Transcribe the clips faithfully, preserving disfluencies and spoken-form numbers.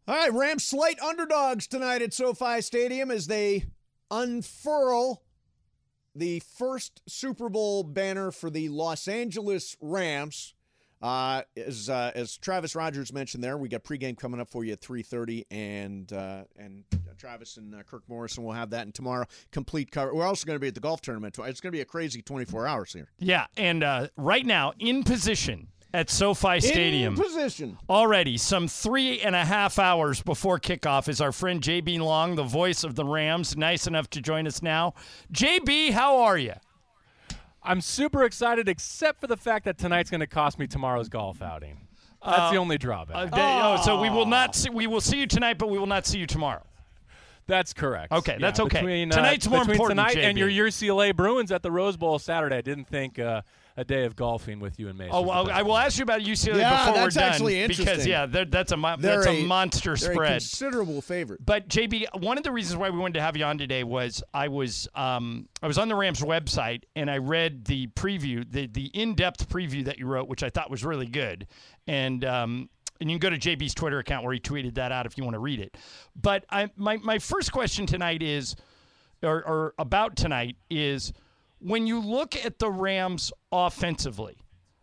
All right, Rams slight underdogs tonight at SoFi Stadium as they unfurl the first Super Bowl banner for the Los Angeles Rams. Uh, as uh, as Travis Rogers mentioned there, we got pregame coming up for you at three thirty, and uh, and Travis and uh, Kirk Morrison will have that, and tomorrow, complete cover. We're also going to be at the golf tournament. It's going to be a crazy twenty-four hours here. Yeah, and uh, right now, in position at SoFi Stadium. In position. Already, some three and a half hours before kickoff, is our friend J B Long, the voice of the Rams, nice enough to join us now. J B, how are you? I'm super excited, except for the fact that tonight's going to cost me tomorrow's golf outing. That's uh, the only drawback. Uh, oh. oh, so we will not see, we will see you tonight, but we will not see you tomorrow. That's correct. Okay, yeah, that's okay. Between, Tonight's uh, more between important, tonight J B. and your U C L A Bruins at the Rose Bowl Saturday. I didn't think uh, a day of golfing with you and Mason. Oh, well, I will ask you about U C L A yeah, before that's we're done. Actually interesting. Because, yeah, that's a, mo- they're that's a, a monster they're spread. A considerable favorite. But, J B, one of the reasons why we wanted to have you on today was I was um, I was on the Rams website, and I read the preview, the, the in-depth preview that you wrote, which I thought was really good. And um, and you can go to J B's Twitter account where he tweeted that out if you want to read it. But I, my, my first question tonight is, or, or about tonight, is when you look at the Rams offensively,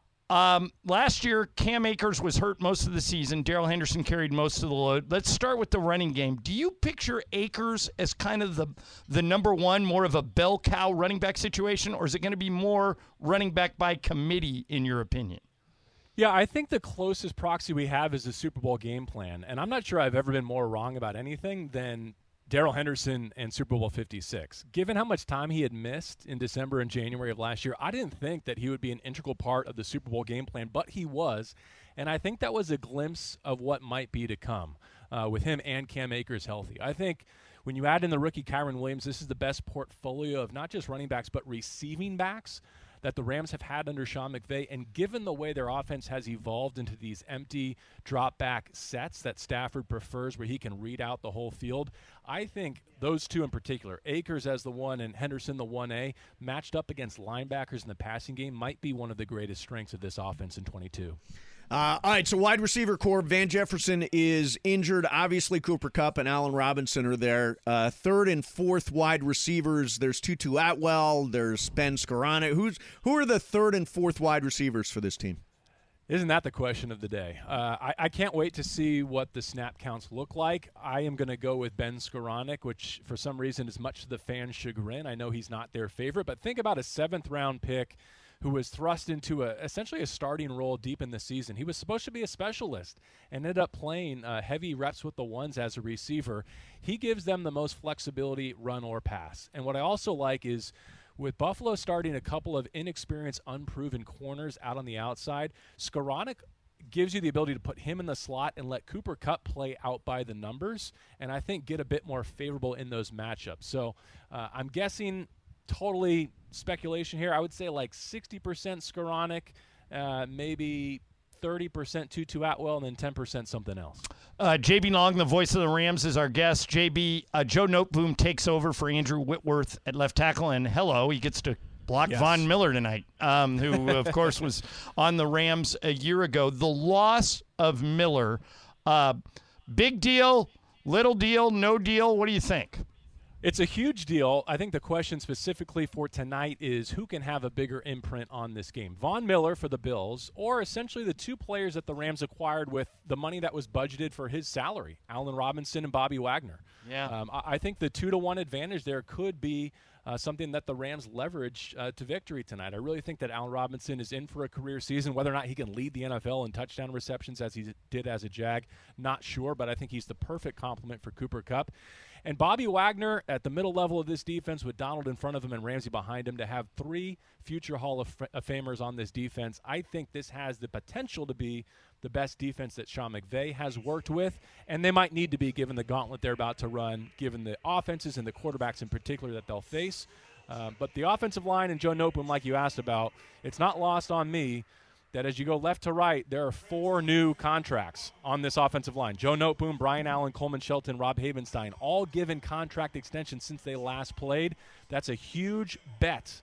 Um, last year, Cam Akers was hurt most of the season. Darrell Henderson carried most of the load. Let's start with the running game. Do you picture Akers as kind of the the number one, more of a bell cow running back situation, or is it going to be more running back by committee, in your opinion? Yeah, I think the closest proxy we have is the Super Bowl game plan, and I'm not sure I've ever been more wrong about anything than Darrell Henderson and Super Bowl fifty-six. Given how much time he had missed in December and January of last year, I didn't think that he would be an integral part of the Super Bowl game plan, but he was. And I think that was a glimpse of what might be to come uh, with him and Cam Akers healthy. I think when you add in the rookie Kyren Williams, this is the best portfolio of not just running backs, but receiving backs that the Rams have had under Sean McVay. And given the way their offense has evolved into these empty drop-back sets that Stafford prefers where he can read out the whole field, I think those two in particular, Akers as the one and Henderson the one A, matched up against linebackers in the passing game, might be one of the greatest strengths of this offense in twenty-two. Uh, all right, so wide receiver core, Van Jefferson is injured. Obviously, Cooper Kupp and Allen Robinson are there. Uh, third and fourth wide receivers, there's Tutu Atwell, there's Ben Skoranek. Who's who are the third and fourth wide receivers for this team? Isn't that the question of the day? Uh, I, I can't wait to see what the snap counts look like. I am going to go with Ben Skoranek, which for some reason is much to the fans' chagrin. I know he's not their favorite, but think about a seventh-round pick who was thrust into a essentially a starting role deep in the season. He was supposed to be a specialist and ended up playing uh, heavy reps with the ones as a receiver. He gives them the most flexibility, run or pass. And what I also like is with Buffalo starting a couple of inexperienced, unproven corners out on the outside, Skoranek gives you the ability to put him in the slot and let Cooper Kupp play out by the numbers, and I think get a bit more favorable in those matchups. So uh, I'm guessing totally speculation here. I would say like sixty percent Skoranek, uh, maybe thirty percent Tutu Atwell, and then ten percent something else. Uh, J B Long, the voice of the Rams, is our guest. J B, uh, Joe Noteboom takes over for Andrew Whitworth at left tackle, and hello, he gets to block yes. Von Miller tonight, um, who, of course, was on the Rams a year ago. The loss of Miller, uh, big deal, little deal, no deal? What do you think? It's a huge deal. I think the question specifically for tonight is who can have a bigger imprint on this game. Von Miller for the Bills, or essentially the two players that the Rams acquired with the money that was budgeted for his salary, Allen Robinson and Bobby Wagner. Yeah. Um, I, I think the two to one advantage there could be uh, something that the Rams leverage uh, to victory tonight. I really think that Allen Robinson is in for a career season. Whether or not he can lead the N F L in touchdown receptions as he did as a Jag, not sure, but I think he's the perfect complement for Cooper Kupp. And Bobby Wagner at the middle level of this defense with Donald in front of him and Ramsey behind him to have three future Hall of Famers on this defense. I think this has the potential to be the best defense that Sean McVay has worked with, and they might need to be given the gauntlet they're about to run, given the offenses and the quarterbacks in particular that they'll face. Uh, but the offensive line and Joe Noteboom, like you asked about, it's not lost on me that as you go left to right, there are four new contracts on this offensive line. Joe Noteboom, Brian Allen, Coleman Shelton, Rob Havenstein, all given contract extensions since they last played. That's a huge bet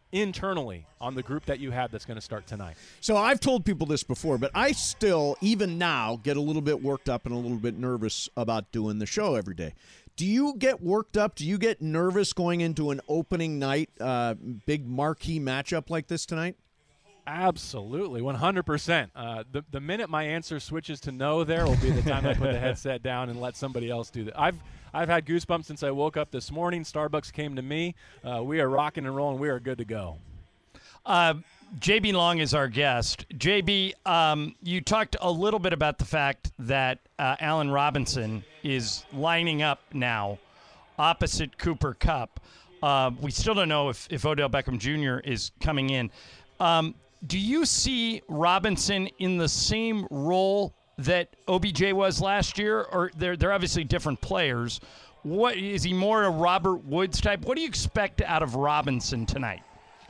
internally on the group that you have that's going to start tonight? So I've told people this before, but I still, even now, get a little bit worked up and a little bit nervous about doing the show every day. Do you get worked up? Do you get nervous going into an opening night, uh, big marquee matchup like this tonight? Absolutely, one hundred percent. Uh, the, the minute my answer switches to no there will be the time I put the headset down and let somebody else do that. I've I've had goosebumps since I woke up this morning. Starbucks came to me. Uh, we are rocking and rolling. We are good to go. Uh, J B Long is our guest. J B, um, you talked a little bit about the fact that uh, Allen Robinson is lining up now opposite Cooper Kupp. Uh, we still don't know if, if Odell Beckham Junior is coming in. Um, do you see Robinson in the same role that O B J was last year, or they're they're obviously different players? What is he more a Robert Woods type? What do you expect out of Robinson tonight?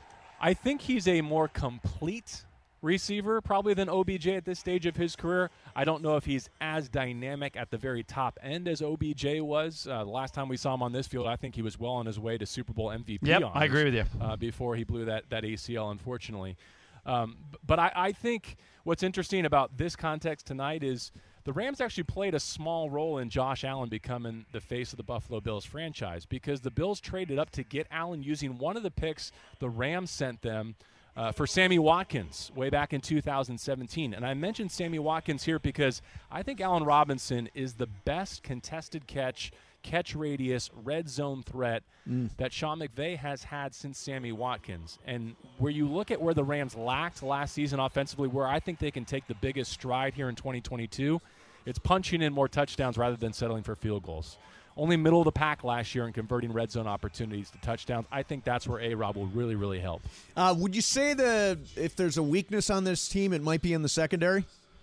I think he's a more complete receiver probably than O B J at this stage of his career. I don't know if he's as dynamic at the very top end as O B J was. Uh, the last time we saw him on this field, I think he was well on his way to Super Bowl M V P. Yep, honors, I agree with you. Uh, before he blew that, that A C L, unfortunately. Um, but I, I think what's interesting about this context tonight is the Rams actually played a small role in Josh Allen becoming the face of the Buffalo Bills franchise, because the Bills traded up to get Allen using one of the picks the Rams sent them uh, for Sammy Watkins way back in two thousand seventeen. And I mentioned Sammy Watkins here because I think Allen Robinson is the best contested catch, catch radius, red zone threat mm. that Sean McVay has had since Sammy Watkins. And where you look at where the Rams lacked last season offensively, where I think they can take the biggest stride here in twenty twenty-two, it's punching in more touchdowns rather than settling for field goals. Only middle of the pack last year in converting red zone opportunities to touchdowns. I think that's where A-Rob will really, really help. Uh, would you say that if there's a weakness on this team, it might be in the secondary?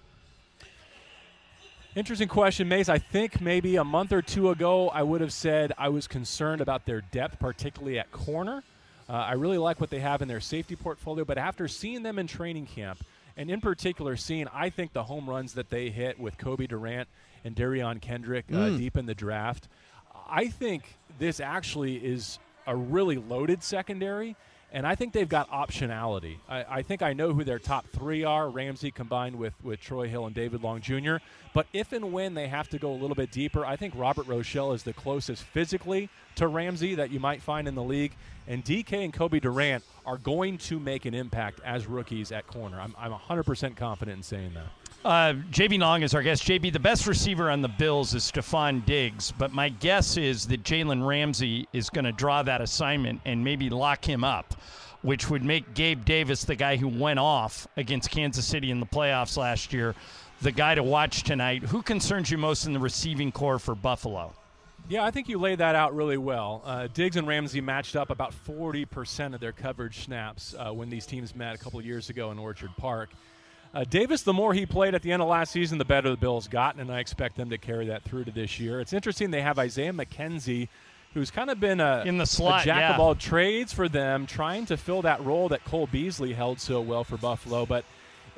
Interesting question, Mace. I think maybe a month or two ago I would have said I was concerned about their depth, particularly at corner. Uh, I really like what they have in their safety portfolio, but after seeing them in training camp, and in particular seeing, I think, the home runs that they hit with Kobe Durant and Darion Kendrick uh, mm. deep in the draft, I think this actually is a really loaded secondary. And I think they've got optionality. I, I think I know who their top three are, Ramsey combined with, with Troy Hill and David Long Junior But if and when they have to go a little bit deeper, I think Robert Rochelle is the closest physically to Ramsey that you might find in the league. And D K and Kobe Durant are going to make an impact as rookies at corner. I'm, I'm one hundred percent confident in saying that. Uh, J B Long is our guest. J B, the best receiver on the Bills is Stephon Diggs, but my guess is that Jalen Ramsey is going to draw that assignment and maybe lock him up, which would make Gabe Davis, the guy who went off against Kansas City in the playoffs last year, the guy to watch tonight. Who concerns you most in the receiving core for Buffalo? Yeah, I think you laid that out really well. Uh, Diggs and Ramsey matched up about forty percent of their coverage snaps uh, when these teams met a couple of years ago in Orchard Park. Uh, Davis, the more he played at the end of last season, the better the Bills got, and I expect them to carry that through to this year. It's interesting they have Isaiah McKenzie, who's kind of been a, in the slot, a jack yeah. of all trades for them, trying to fill that role that Cole Beasley held so well for Buffalo. But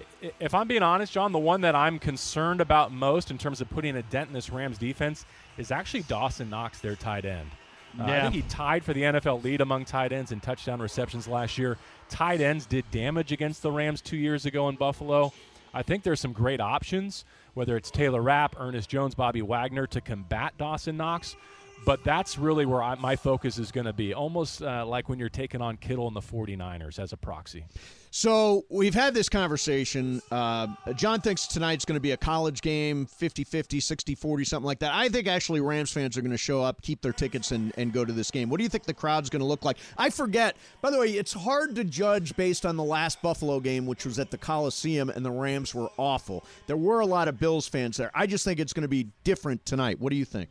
if I'm being honest, John, the one that I'm concerned about most in terms of putting a dent in this Rams defense is actually Dawson Knox, their tight end. Uh, yeah. I think he tied for the N F L lead among tight ends in touchdown receptions last year. Tight ends did damage against the Rams two years ago in Buffalo. I think there's some great options, whether it's Taylor Rapp, Ernest Jones, Bobby Wagner, to combat Dawson Knox. But that's really where I, my focus is going to be, almost uh, like when you're taking on Kittle and the forty-niners as a proxy. So we've had this conversation. Uh, John thinks tonight's going to be a college game, fifty-fifty, sixty forty, something like that. I think actually Rams fans are going to show up, keep their tickets, and, and go to this game. What do you think the crowd's going to look like? I forget. By the way, it's hard to judge based on the last Buffalo game, which was at the Coliseum, and the Rams were awful. There were a lot of Bills fans there. I just think it's going to be different tonight. What do you think?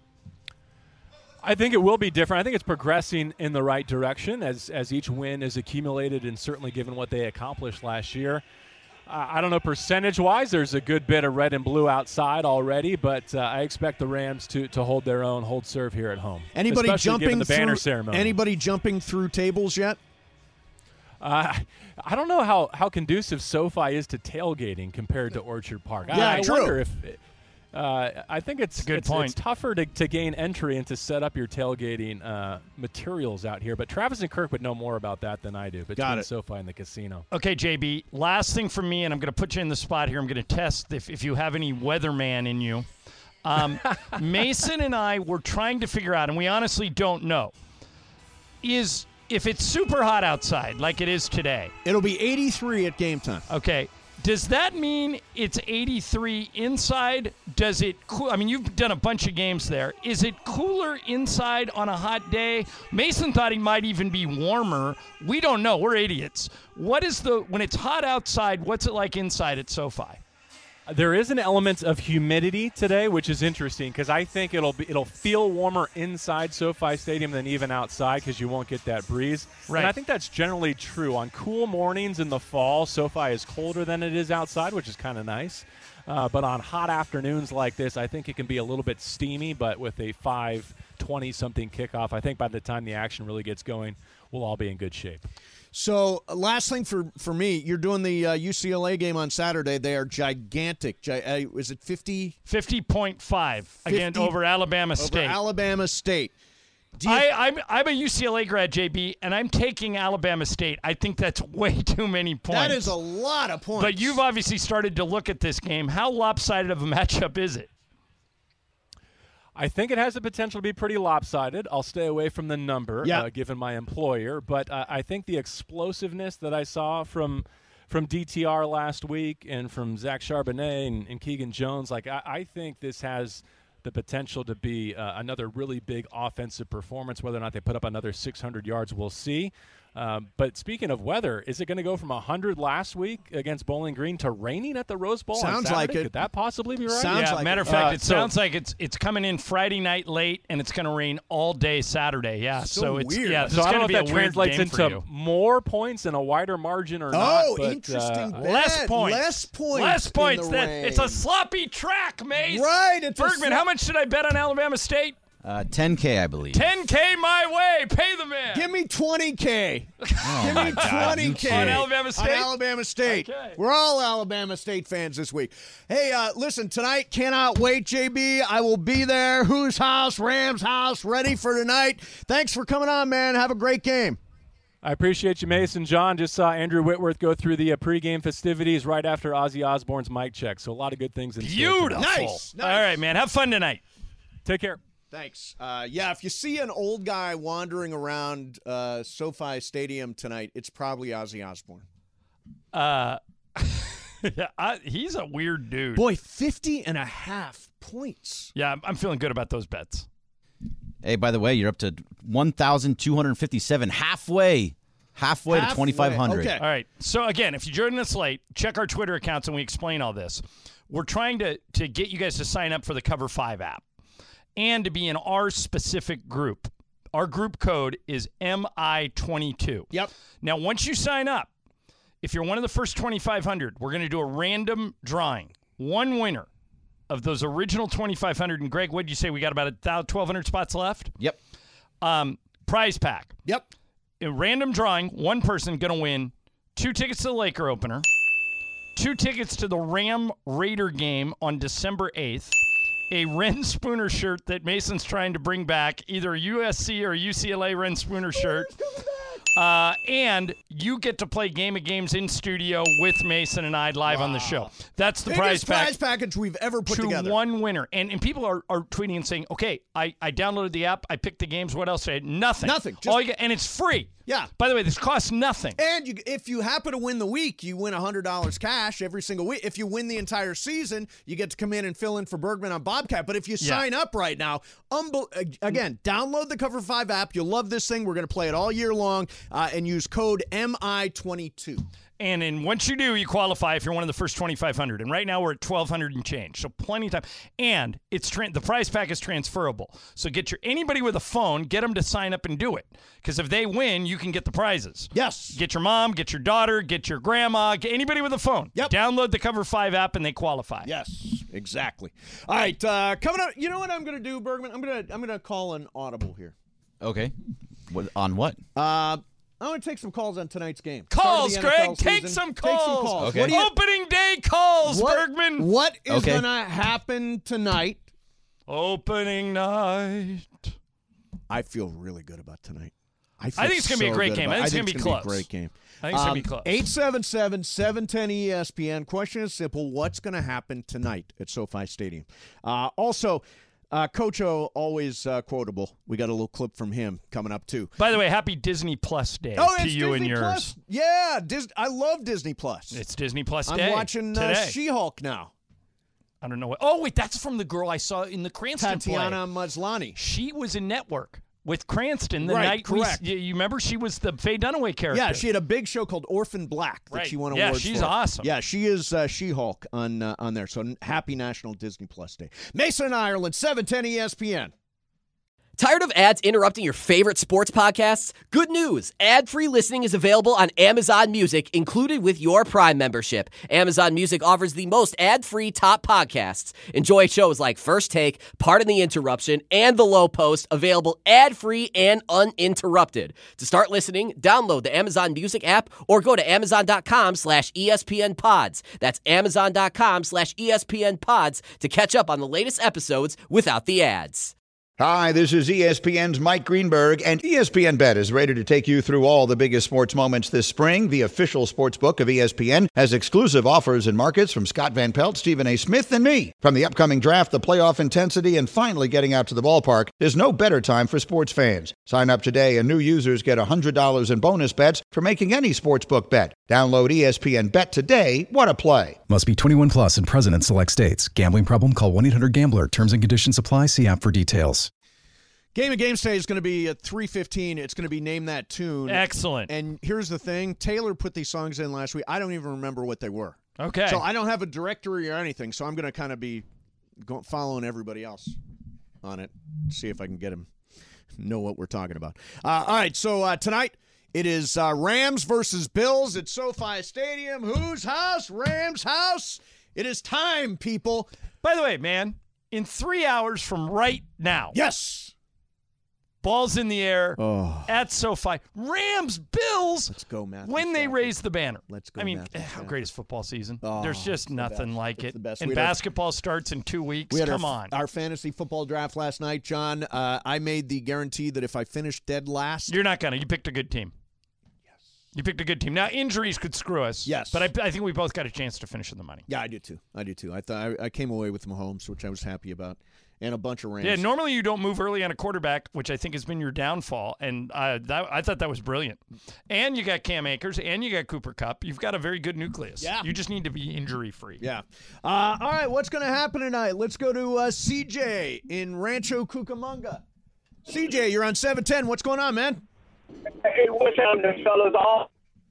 I think it will be different. I think it's progressing in the right direction as as each win is accumulated, and certainly given what they accomplished last year. Uh, I don't know percentage-wise. There's a good bit of red and blue outside already, but uh, I expect the Rams to to hold their own, hold serve here at home. Anybody jumping the banner through, ceremony. Anybody jumping through tables yet? Uh, I don't know how, how conducive SoFi is to tailgating compared to Orchard Park. Yeah, I, I true. wonder if Uh, I think it's, good it's, point. it's tougher to, to gain entry and to set up your tailgating uh, materials out here. But Travis and Kirk would know more about that than I do between SoFi and the casino. Okay, J B, last thing from me, and I'm going to put you in the spot here. I'm going to test if, if you have any weatherman in you. Um, Mason and I were trying to figure out, and we honestly don't know, is if it's super hot outside like it is today. It'll be eighty-three at game time. Okay. Does that mean it's eighty-three inside? Does it cool? I mean, you've done a bunch of games there. Is it cooler inside on a hot day? Mason thought he might even be warmer. We don't know. We're idiots. What is the when it's hot outside? What's it like inside at SoFi? There is an element of humidity today, which is interesting because I think it'll be it'll feel warmer inside SoFi Stadium than even outside because you won't get that breeze. Right. And I think that's generally true. On cool mornings in the fall, SoFi is colder than it is outside, which is kind of nice. Uh, but on hot afternoons like this, I think it can be a little bit steamy, but with a five twenty-something kickoff, I think by the time the action really gets going, we'll all be in good shape. So, uh, last thing for, for me, you're doing the uh, U C L A game on Saturday. They are gigantic. Gi- uh, is it fifty? fifty point five again fifty over Alabama over State. Alabama State. Do you, I, I'm I'm a U C L A grad, J B, and I'm taking Alabama State. I think that's way too many points. that is a lot of points. But you've obviously started to look at this game. How lopsided of a matchup is it? I think it has the potential to be pretty lopsided. I'll stay away from the number, Yeah. uh, given my employer. But uh, I think the explosiveness that I saw from from D T R last week and from Zach Charbonnet and, and Keegan Jones, like I, I think this has the potential to be uh, another really big offensive performance. Whether or not they put up another six hundred yards, we'll see. Um, but speaking of weather, is it going to go from one hundred last week against Bowling Green to raining at the Rose Bowl on Sounds Saturday? like it. Could that possibly be right? Sounds yeah, like matter it. of fact, Uh, it so- sounds like it's it's coming in Friday night late, and it's going to rain all day Saturday. Yeah, So so, it's weird. yeah, it's So I going don't to know be if that a weird translates game for into you. more points and a wider margin or not. Oh, but, interesting. uh, bet. Less points. Less points. Less in points. the That, rain. it's a sloppy track, Mace. Right. It's a Bergman, slo- how much should I bet on Alabama State? Uh, ten K, I believe. ten K my way. Pay the man. Give me twenty K. Oh Give my me God, twenty you K. kid. On Alabama State? On Alabama State. Okay. We're all Alabama State fans this week. Hey, uh, listen, tonight, cannot wait, J B. I will be there. Whose house? Rams house. Ready for tonight. Thanks for coming on, man. Have a great game. I appreciate you, Mason. John, just saw Andrew Whitworth go through the uh, pregame festivities right after Ozzy Osbourne's mic check. So a lot of good things in store Beautiful. tonight. Nice, nice. All right, man. Have fun tonight. Take care. Thanks. Uh, yeah, if you see an old guy wandering around uh, SoFi Stadium tonight, it's probably Ozzy Osbourne. Uh, yeah, I, he's a weird dude. Boy, fifty and a half points. Yeah, I'm, I'm feeling good about those bets. Hey, by the way, you're up to one thousand two hundred fifty-seven, halfway, halfway, Halfway. to twenty-five hundred. Okay. All right. So again, if you joined us late, check our Twitter accounts and we explain all this. We're trying to to get you guys to sign up for the Cover Five app and to be in our specific group. Our group code is M I twenty-two. Yep. Now, once you sign up, if you're one of the first twenty-five hundred, we're going to do a random drawing. One winner of those original twenty-five hundred. And Greg, what did you say? We got about twelve hundred spots left? Yep. Um, prize pack. Yep. A random drawing, one person going to win two tickets to the Laker opener, two tickets to the Ram Raider game on December eighth, a Ren Spooner shirt that Mason's trying to bring back, either a U S C or a U C L A Ren Spooner shirt. Uh, and you get to play Game of Games in studio with Mason and I live on the show. That's the prize Biggest pack. prize package we've ever put to together. one winner. And and people are, are tweeting and saying, okay, I, I downloaded the app, I picked the games, what else? I Nothing. Nothing. All Just- you get, and it's free. Yeah. By the way, this costs nothing. And you, if you happen to win the week, you win one hundred dollars cash every single week. If you win the entire season, you get to come in and fill in for Bergman on Bobcat. But if you Yeah. sign up right now, unbe- again, download the Cover five app. You'll love this thing. We're going to play it all year long uh, and use code M I twenty-two. And then once you do, you qualify if you're one of the first twenty-five hundred. And right now we're at twelve hundred and change. So plenty of time. And it's tra- the prize pack is transferable. So get your anybody with a phone, get them to sign up and do it. Because if they win, you can get the prizes. Yes. Get your mom, get your daughter, get your grandma, get anybody with a phone. Yep. Download the Cover five app and they qualify. Yes, exactly. All right, uh, coming up. You know what I'm going to do, Bergman? I'm going to I'm going to call an audible here. Okay. What, on what? Uh, I want to take some calls on tonight's game. Calls, Start of the N F L Greg. Take season. some Take some calls. calls. Okay. What do you, Opening day calls, what, Bergman. What is Okay. going to happen tonight? Opening night. I feel really good about tonight. I, feel I think it's going to be a so great good game. about- I think it's going to be close. a great game. I think it's Um, going to be close. eight seven seven, seven one zero E S P N. Question is simple. What's going to happen tonight at SoFi Stadium? Uh, also, uh, Coach O, always uh, quotable. We got a little clip from him coming up, too. By the way, happy Disney Plus Day Oh, to it's you Disney and yours. Plus. Yeah, Dis- I love Disney Plus. It's Disney Plus I'm Day. watching uh, today. She-Hulk now. I don't know what. Oh, wait, that's from the girl I saw in the Cranston play. Tatiana Maslany. She was in Network with Cranston the Right, night correct. we. You remember she was the Faye Dunaway character. Yeah, she had a big show called Orphan Black that Right. she won Yeah, awards she's for. awesome. Yeah, she is uh, She-Hulk on uh, on there. So n- happy National Disney Plus Day. Mason, Ireland, seven ten E S P N. Tired of ads interrupting your favorite sports podcasts? Good news! Ad-free listening is available on Amazon Music, included with your Prime membership. Amazon Music offers the most ad-free top podcasts. Enjoy shows like First Take, Pardon the Interruption, and The Low Post, available ad-free and uninterrupted. To start listening, download the Amazon Music app or go to amazon.com slash ESPN pods. That's amazon.com slash ESPN pods to catch up on the latest episodes without the ads. Hi, this is E S P N's Mike Greenberg, and E S P N Bet is ready to take you through all the biggest sports moments this spring. The official sports book of E S P N has exclusive offers and markets from Scott Van Pelt, Stephen A. Smith, and me. From the upcoming draft, the playoff intensity, and finally getting out to the ballpark, there's no better time for sports fans. Sign up today, and new users get one hundred dollars in bonus bets for making any sportsbook bet. Download E S P N Bet today. What a play. Must be twenty-one plus and present in select states. Gambling problem? Call one eight hundred gambler. Terms and conditions apply. See app for details. Game of Games Day is going to be at three fifteen. It's going to be Name That Tune. Excellent. And here's the thing. Taylor put these songs in last week. I don't even remember what they were. Okay. So I don't have a directory or anything, so I'm going to kind of be go, following everybody else on it, see if I can get him know what we're talking about. Uh, all right, so uh, tonight it is uh, Rams versus Bills at SoFi Stadium. Whose house? Rams' house. It is time, people. By the way, man, in three hours from right now, Yes. balls in the air Oh. at SoFi. Rams, Bills. Let's go, Matthew When they Stafford. raise the banner. Let's go, I mean, Matthew how Stafford. great is football season? Oh, There's just it's the nothing best. like It's it. the best. And We had our- basketball starts in two weeks. We had Come our, on. our fantasy football draft last night, John. Uh, I made the guarantee that if I finished dead last, You're not going to. You picked a good team. Yes. You picked a good team. Now, injuries could screw us. Yes. But I, I think we both got a chance to finish in the money. yeah, I do too. I do too. I thought I, I came away with Mahomes, which I was happy about, and a bunch of Rams. Yeah, normally you don't move early on a quarterback, which I think has been your downfall, and uh, that, I thought that was brilliant. And you got Cam Akers, and you got Cooper Kupp. You've got a very good nucleus. Yeah. You just need to be injury-free. Yeah. Uh, all right, what's going to happen tonight? Let's go to uh, C J in Rancho Cucamonga. C J, you're on seven ten. What's going on, man? Hey, what's happening, fellas? All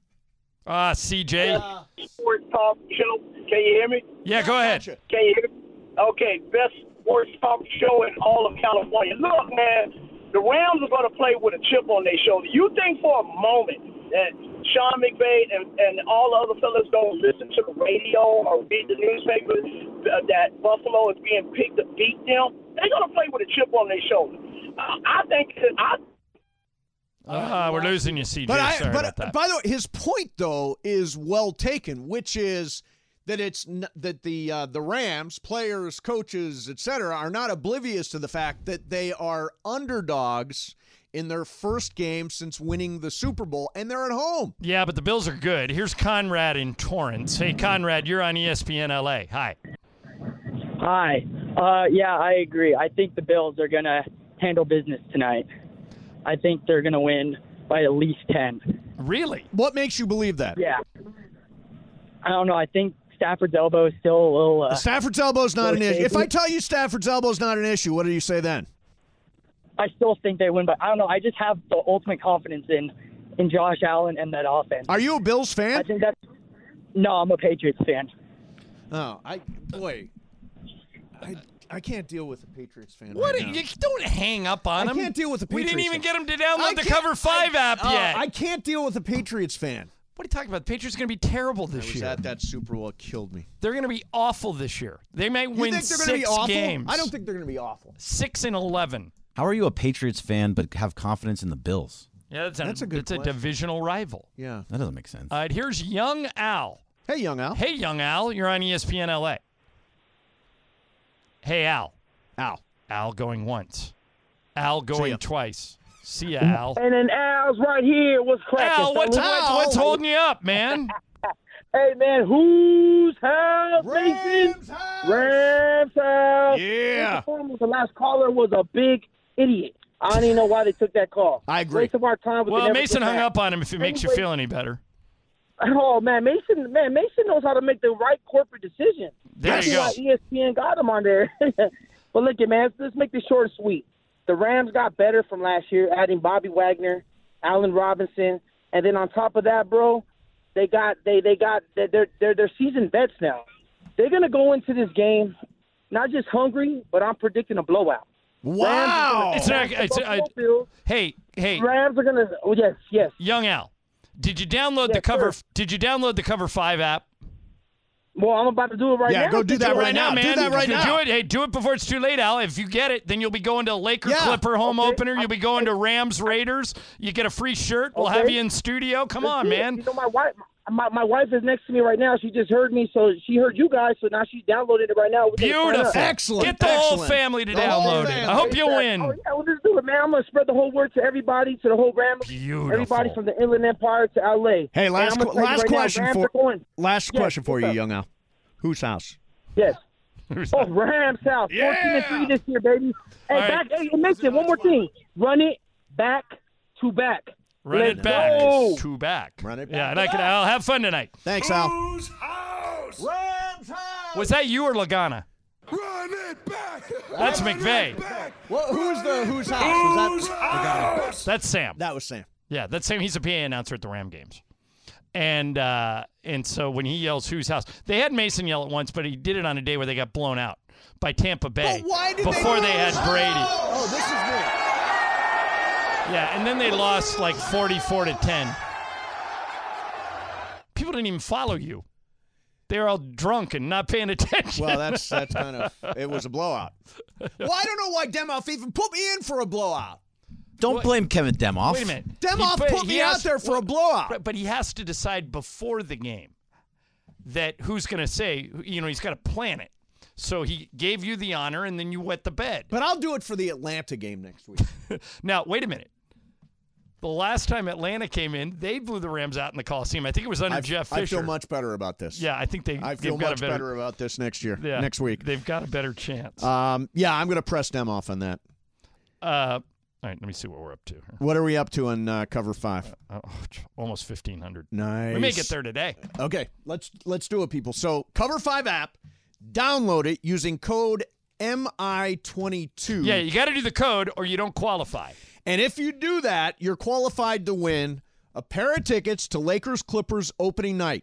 Ah, C J. sports talk show. Can you hear me? yeah, go ahead. Gotcha. Can you hear me? Okay, best sports talk show in all of California. Look, man, the Rams are going to play with a chip on their shoulder. You think for a moment that Sean McVay and, and all the other fellas don't listen to the radio or read the newspaper uh, that Buffalo is being picked to beat them? They're going to play with a chip on their shoulder. Uh, I think – I. Ah, we're losing you, C J. But I, Sorry but about that. by the way, his point though is well taken, which is that it's n- that the uh, the Rams players, coaches, et cetera, are not oblivious to the fact that they are underdogs in their first game since winning the Super Bowl, and they're at home. Yeah, but the Bills are good. Here's Conrad in Torrance. Hey, Conrad, you're on E S P N L A. Hi. Hi. Uh, yeah, I agree. I think the Bills are going to handle business tonight. I think they're going to win by at least ten. Really? What makes you believe that? Yeah. I don't know. I think Stafford's elbow is still a little uh, Stafford's elbow's not an Little issue. If I shaky. tell you Stafford's elbow's not an issue, what do you say then? I still think they win, but I don't know. I just have the ultimate confidence in, in Josh Allen and that offense. Are you a Bills I fan? think that's – no, I'm a Patriots fan. Oh, I boy, I I can't deal with a Patriots fan. What? right now. You don't hang up on I him. can't deal with the We didn't Patriots even fan. get him to I download the can't- Cover Five I- app uh, yet. I can't deal with a Patriots fan. What are you talking about? The Patriots are going to be terrible I this was year. at that Super Bowl. It killed me. They're going to be awful this year. They might You win think they're six going to be awful? games. I don't think they're going to be awful. Six and eleven. How are you a Patriots fan but have confidence in the Bills? Yeah, that's, That's a, a good It's a question. divisional rival. Yeah. That doesn't make sense. All right, here's Young Al. Hey, Young Al. Hey, Young Al. You're on E S P N L A. Hey, Al. Al. Al going once. Al See going ya. twice. See ya, Al. And then Al's right here. What's cracking? Al, what's, fellas? what's, what's holding you up, man? Hey, man, whose house, Mason? Rams house. Rams house. Yeah. First and foremost, the last caller was a big idiot. I don't even know why they took that call. I agree. Waste of our time. but they Well, never Mason get hung back. up on him if it makes you Anyway. feel any better. Oh man, Mason, man, Mason knows how to make the right corporate decision. There That's you go. why E S P N got him on there. But look, at man, let's make this short and sweet. The Rams got better from last year, adding Bobby Wagner, Allen Robinson, and then on top of that, bro, they got they they got they're they're they're seasoned vets now. They're gonna go into this game not just hungry, but I'm predicting a blowout. Wow. It's not, it's, uh, Bills. hey, hey, Rams are gonna. Oh, yes, yes. Young Al, did you download the Yes, cover? sir. Did you download the Cover Five app? Well, I'm about to do it right Yeah, now. go do that Do it right now. man. Do that right do, now. Do it. Hey, do it before it's too late, Al. If you get it, then you'll be going to Laker Yeah. Clipper home Okay. opener. You'll be going to Rams Raiders. You get a free shirt. We'll have Okay. you in studio. Come Let's on, do it. man. You know, my wife, my, my wife is next to me right now. She just heard me, so she heard you guys, so now she's downloading it right now. We're gonna sign Beautiful. up. Excellent. Get the whole Excellent. family to The whole download it. family. I hope you Oh, win. yeah, well, let's do it, man. I'm going to spread the whole word to everybody, to the whole Rams. Beautiful. Everybody from the Inland Empire to L A. Hey, And last I'm gonna qu- tell you last right now, question Rams for are going. last Yes, question for what's you, up? Young Al. Whose house? Yes. Who's Oh, that? Rams house. Yeah. fourteen and three this year, baby. Hey, All right. back. Hey, Mason, one more thing. Run it back to back. Run Let's it back. go. Two back. Run it Yeah, back. and I can, I'll have fun tonight. Thanks, Al. Whose house? Rams house. Was that you or Lagana? Run it back. That's McVay. Well, who's the whose house? Was that? That's Sam. That was Sam. Yeah, that's Sam. He's a P A announcer at the Ram games. And uh, and so when he yells whose house, they had Mason yell it once, but he did it on a day where they got blown out by Tampa Bay But why did they before they, lose? had Brady. Oh, this is weird. Yeah, and then they lost like forty-four to ten. People didn't even follow you. They were all drunk and not paying attention. Well, that's that's kind of it was a blowout. Well, I don't know why Demoff even put me in for a blowout. Don't What? blame Kevin Demoff. Wait a minute. Demoff He- put he me has- out there for a blowout. But, but he has to decide before the game that who's going to say, you know, he's got to plan it. So he gave you the honor, and then you wet the bed. But I'll do it for the Atlanta game next week. Now, wait a minute. The last time Atlanta came in, they blew the Rams out in the Coliseum. I think it was under I, Jeff I Fisher. feel much better about this. Yeah, I think they, I feel they've got much a better, better about this next year, yeah, next week. They've got a better chance. Um, yeah, I'm going to press them off on that. Uh, all right, let me see what we're up to. What are we up to on uh, cover five? Oh, almost fifteen hundred. Nice. We may get there today. Okay, let's let's do it, people. So, Cover Five app, download it using code M I twenty-two. Yeah, you got to do the code or you don't qualify. And if you do that, you're qualified to win a pair of tickets to Lakers Clippers opening night,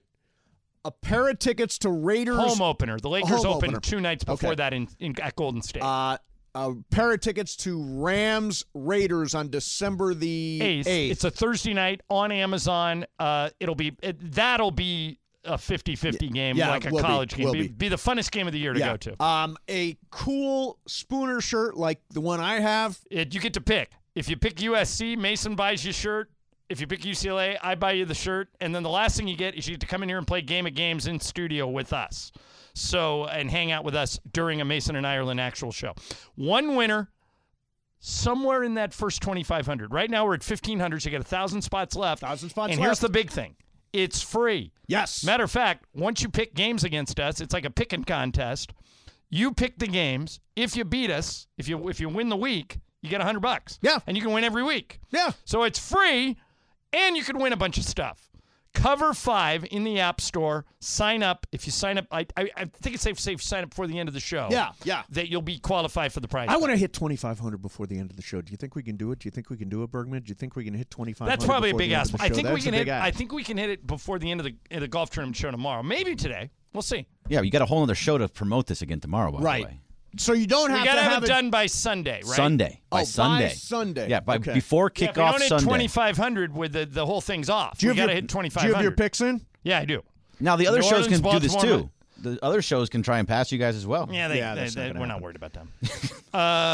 a pair of tickets to Raiders Home opener. The Lakers home opened opener. two nights before Okay. that in, in at Golden State. uh, a pair of tickets to Rams Raiders on December the Eighth. eighth. It's a Thursday night on Amazon. Uh, it'll be it, that'll be a fifty-fifty game, yeah, like a will be, college game. will Be, be. be the funnest game of the year to yeah. go to. Um, a cool Spooner shirt like the one I have. It, you get to pick. If you pick U S C, Mason buys you a shirt. If you pick U C L A, I buy you the shirt. And then the last thing you get is you get to come in here and play Game of Games in studio with us. So, and hang out with us during a Mason and Ireland actual show. One winner somewhere in that first twenty-five hundred. Right now we're at fifteen hundred, so you got one thousand spots left. one thousand spots and left. here's the big thing. It's free. Yes. Matter of fact, once you pick games against us, it's like a picking contest. You pick the games. If you beat us, if you if you win the week, you get a hundred bucks. Yeah. And you can win every week. Yeah. So it's free, and you can win a bunch of stuff. Cover five in the App Store. Sign up. If you sign up, I I, I think it's safe to say if you sign up before the end of the show. Yeah, yeah. That you'll be qualified for the prize. I want to hit twenty-five hundred before the end of the show. Do you think we can do it? Do you think we can do it, Bergman? Do you think we can hit twenty-five hundred? That's probably a before big the end ask. of the I show? think we That's a can hit. big ask. I think we can hit it before the end of the, of the golf tournament show tomorrow. Maybe today. We'll see. Yeah, you got a whole other show to promote this again tomorrow, by Right. the way. So you don't have We got to to have, have it done by Sunday, right? Sunday. By Oh, Sunday. by Sunday. Yeah, by Okay. before Yeah, if we kickoff don't hit Sunday. twenty-five hundred with the, the whole thing's off. Do you We have got to your- hit twenty-five Do you hundred. have your picks in? Yeah, I do. Now, the other New shows Orleans, can do this Baltimore. too. The other shows can try and pass you guys as well. Yeah, they, Yeah, they, that's not they- gonna we're not happen. worried about them. uh,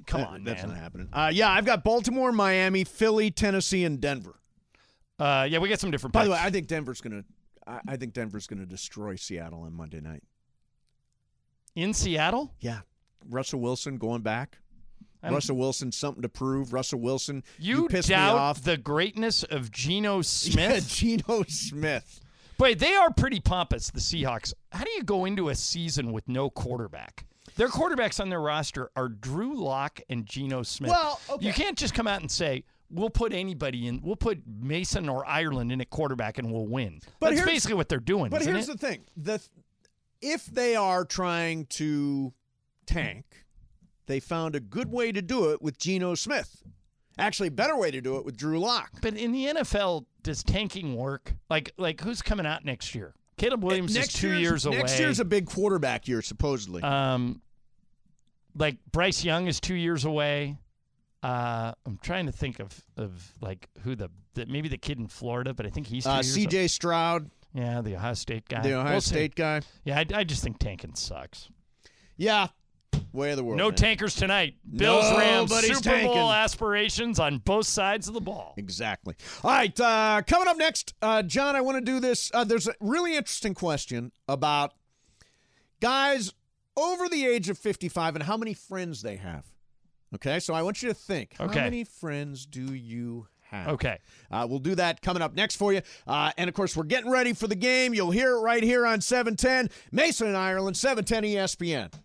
Come That- on, that's man. not happening. Uh, yeah, I've got Baltimore, Miami, Philly, Tennessee, and Denver. Uh, yeah, we got some different By the way, picks. I think Denver's gonna. I, I think Denver's gonna destroy Seattle on Monday night. In Seattle? Yeah, Russell Wilson going back. I'm- Russell Wilson, something to prove. Russell Wilson, You, pissed me doubt off. the greatness of Geno Yeah, Smith? Geno Smith. Wait, they are pretty pompous, the Seahawks. How do you go into a season with no quarterback? Their quarterbacks on their roster are Drew Lock and Geno Smith. Well, okay. You can't just come out and say, we'll put anybody in. We'll put Mason or Ireland in at quarterback and we'll win. But That's here's- basically what they're doing, But isn't here's it? the thing: the if they are trying to tank, they found a good way to do it with Geno Smith. Actually, a better way to do it with Drew Lock. But in the N F L, does tanking work? Like, like who's coming out next year? Caleb Williams next is two year's- years away. Next year's a big quarterback year, supposedly. Um, like Bryce Young is two years away. Uh, I'm trying to think of, of like who the, the maybe the kid in Florida, but I think he's two Uh, years C J Stroud, Yeah, the Ohio State guy. the Ohio We'll see. State guy. Yeah, I, I just think tanking sucks. Yeah, way of the world. No man. tankers tonight. Bills, Rams, Nobody's Super Bowl tanking. aspirations on both sides of the ball. Exactly. All right, uh, coming up next, uh, John, I want to do this. Uh, there's a really interesting question about guys over the age of fifty-five and how many friends they have. Okay, so I want you to think. Okay. How many friends do you have? Okay. Uh, we'll do that coming up next for you. Uh, and, of course, we're getting ready for the game. You'll hear it right here on seven ten. Mason and Ireland, seven ten E S P N.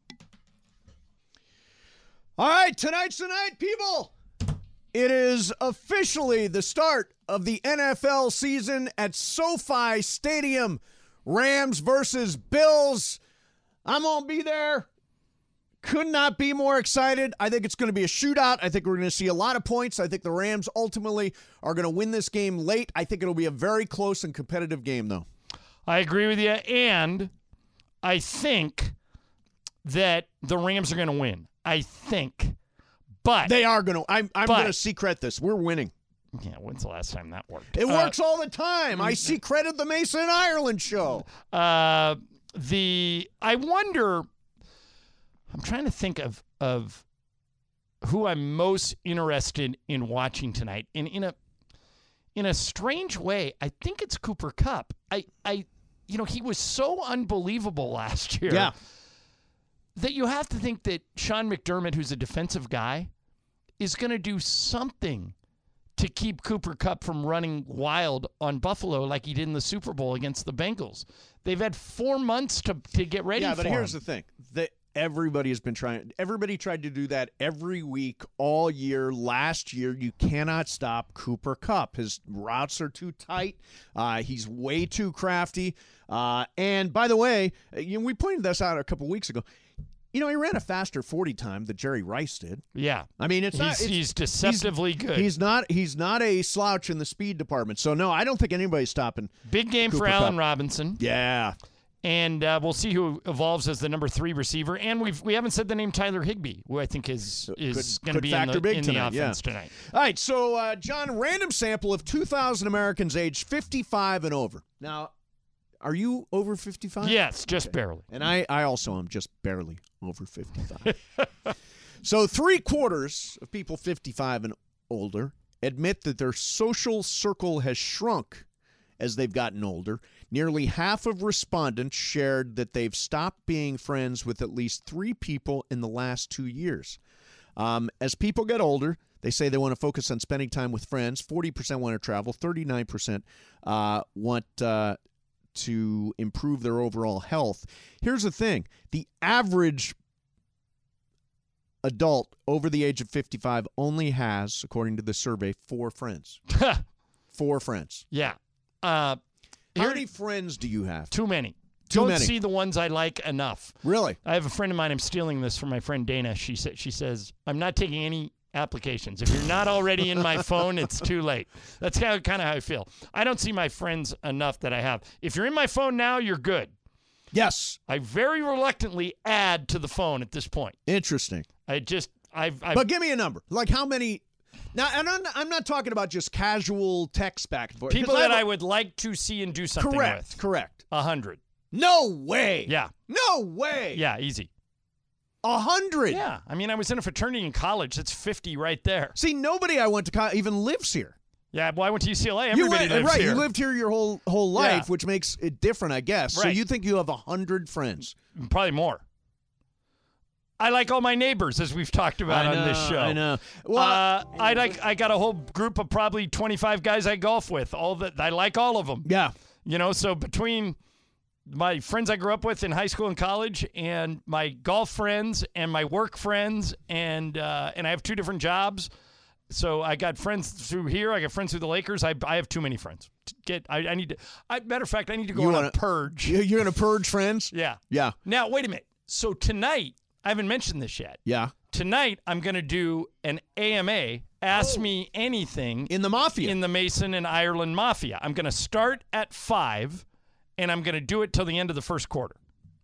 All right, tonight's the night, people. It is officially the start of the N F L season at SoFi Stadium. Rams versus Bills. I'm going to be there. Could not be more excited. I think it's going to be a shootout. I think we're going to see a lot of points. I think the Rams ultimately are going to win this game late. I think it'll be a very close and competitive game, though. I agree with you, and I think that the Rams are going to win. I think. But They are going to. I'm, I'm But- going to secret this. We're winning. yeah, when's the last time that worked? It Uh, works all the time. I secreted the Mason and Ireland show. Uh, the I wonder. I'm trying to think of of who I'm most interested in watching tonight, and in a in a strange way, I think it's Cooper Kupp. I I you know he was so unbelievable last year. Yeah. That you have to think that Sean McDermott, who's a defensive guy, is going to do something to keep Cooper Kupp from running wild on Buffalo like he did in the Super Bowl against the Bengals. They've had four months to, to get ready Yeah, for but here's him. the thing. That everybody has been trying. Everybody tried to do that every week, all year. Last year, you cannot stop Cooper Kupp. His routes are too tight. Uh, he's way too crafty. Uh, and by the way, you know, we pointed this out a couple weeks ago. You know, he ran a faster forty time than Jerry Rice did. Yeah. I mean, it's he's, not. It's, he's deceptively good. He's not. He's not a slouch in the speed department. So no, I don't think anybody's stopping. Big game Cooper for Allen Kupp. Robinson. Yeah. And uh, we'll see who evolves as the number three receiver. And we've we haven't said the name Tyler Higbee, who I think is is Could- going to could be in factor the, big in the tonight, offense yeah. tonight. All right, so uh, John, random sample of two thousand Americans aged fifty-five and over. Now, are you over fifty-five? Yes, just barely. And I, I also am just barely over fifty-five. So three quarters of people fifty-five and older admit that their social circle has shrunk as they've gotten older. Nearly half of respondents shared that they've stopped being friends with at least three people in the last two years. Um, as people get older, they say they want to focus on spending time with friends. forty percent want to travel. thirty-nine percent uh, want uh, to improve their overall health. Here's the thing. The average adult over the age of fifty-five only has, according to the survey, four friends. Four friends. Yeah. Uh, How here- many friends do you have? Too many. Too Don't many. see the ones I like enough. Really? I have a friend of mine. I'm stealing this from my friend Dana. She said, "She says I'm not taking any applications. If you're not already in my phone, it's too late." That's kind of kind of how I feel. I don't see my friends enough that I have. If you're in my phone now, you're good. Yes. I very reluctantly add to the phone at this point. Interesting. I just I've, I've But give me a number. Like how many? Now, and I'm, I'm not talking about just casual text back and forth. people 'Cause that have I a- would like to see and do something Correct. with. Correct. A hundred. No way. Yeah. No way. Yeah. Easy. A hundred. Yeah. I mean, I was in a fraternity in college. That's fifty right there. See, nobody I went to co- even lives here. Yeah, well, I went to U C L A. You Everybody went, lives right, here. you lived here your whole whole life, Yeah. which makes it different, I guess. So Right. you think you have a hundred friends? Probably more. I like all my neighbors, as we've talked about I on this know, show. I know. Well, uh, I like. I got a whole group of probably twenty-five guys I golf with. All that I like all of them. Yeah. You know, so between my friends I grew up with in high school and college, and my golf friends, and my work friends, and uh, and I have two different jobs. So I got friends through here. I got friends through the Lakers. I I have too many friends. To get. I, I need to. I, matter of fact, I need to go You on wanna- a purge. You- You're going to purge friends? Yeah. Yeah. Now wait a minute. So tonight, I haven't mentioned this yet. Yeah. Tonight, I'm going to do an A M A, Ask Me Anything. In the Mafia. In the Mason and Ireland Mafia. I'm going to start at five, and I'm going to do it till the end of the first quarter.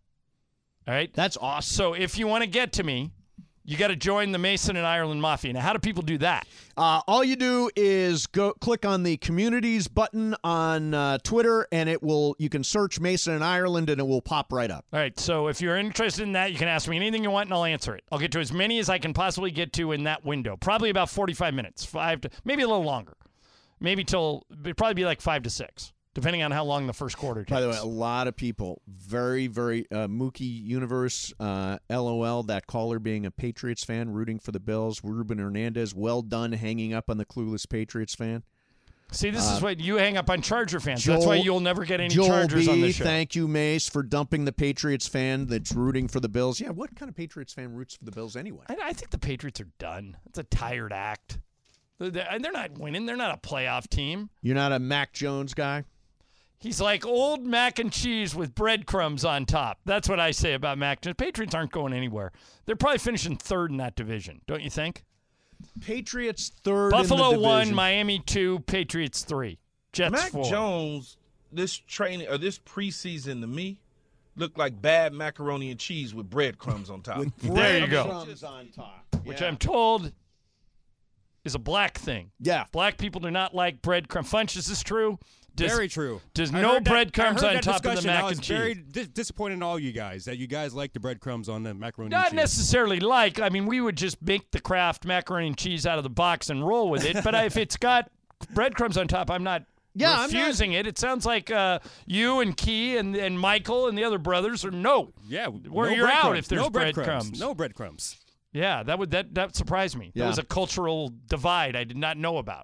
All right? That's awesome. So if you want to get to me, you got to join the Mason and Ireland Mafia. Now, how do people do that? Uh, all you do is go click on the communities button on uh, Twitter, and it will. You can search Mason and Ireland, and it will pop right up. All right, so if you're interested in that, you can ask me anything you want, and I'll answer it. I'll get to as many as I can possibly get to in that window. Probably about forty-five minutes, five to maybe a little longer, maybe till it'd probably be like five to six, depending on how long the first quarter takes. By the way, a lot of people, very, very uh, Mookie Universe, uh, LOL, that caller being a Patriots fan, rooting for the Bills. Ruben Hernandez, well done hanging up on the clueless Patriots fan. See, this Uh, is what you hang up on Charger fans. Joel- That's why you'll never get any Joel Chargers B, on this show. Thank you, Mace, for dumping the Patriots fan that's rooting for the Bills. Yeah, what kind of Patriots fan roots for the Bills anyway? I, I think the Patriots are done. It's a tired act. They're, they're they're not winning. They're not a playoff team. You're not a Mac Jones guy? He's like old mac and cheese with breadcrumbs on top. That's what I say about Mac Jones. Patriots aren't going anywhere. They're probably finishing third in that division, don't you think? Patriots third Buffalo in the one, division. Miami two, Patriots three. Jets Mac four. Jones, this training or this preseason to me looked like bad macaroni and cheese with breadcrumbs on top. There you go. Breadcrumbs on top. Which Yeah. I'm told is a black thing. Yeah. Black people do not like breadcrumbs. Funch, is this true? Does, Very true. Does I no heard that- breadcrumbs I heard on that top of the discussion. mac I was and cheese? very dis- disappointed in all you guys that you guys like the breadcrumbs on the macaroni Not and cheese. necessarily like. I mean, we would just make the Kraft macaroni and cheese out of the box and roll with it. But if it's got breadcrumbs on top, I'm not Yeah, I'm not- refusing it. It sounds like uh, you and Key and, and Michael and the other brothers are no. Yeah, Where no you're out breadcrumbs. if there's no breadcrumbs. breadcrumbs. No breadcrumbs. Yeah, that would that that surprised me. Yeah. There was a cultural divide I did not know about.